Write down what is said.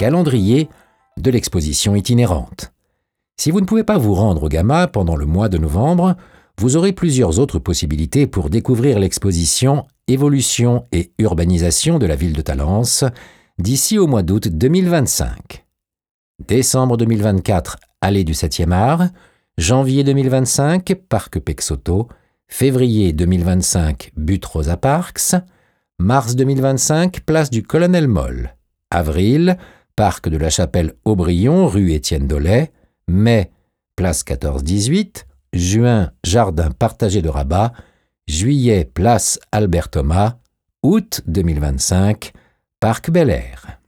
calendrier de l'exposition itinérante. Si vous ne pouvez pas vous rendre au Gamma pendant le mois de novembre, vous aurez plusieurs autres possibilités pour découvrir l'exposition Évolution et urbanisation de la ville de Talence d'ici au mois d'août 2025. Décembre 2024, Allée du 7e art, janvier 2025, Parc Pexoto, février 2025, Butte Rosa Parks, mars 2025, Place du Colonel Moll, avril, Parc de la Chapelle-Aubryon, rue Étienne Dollet, mai, Place 14-18, juin, Jardin partagé de Rabat, juillet, Place Albert Thomas, août 2025, Parc Bel Air.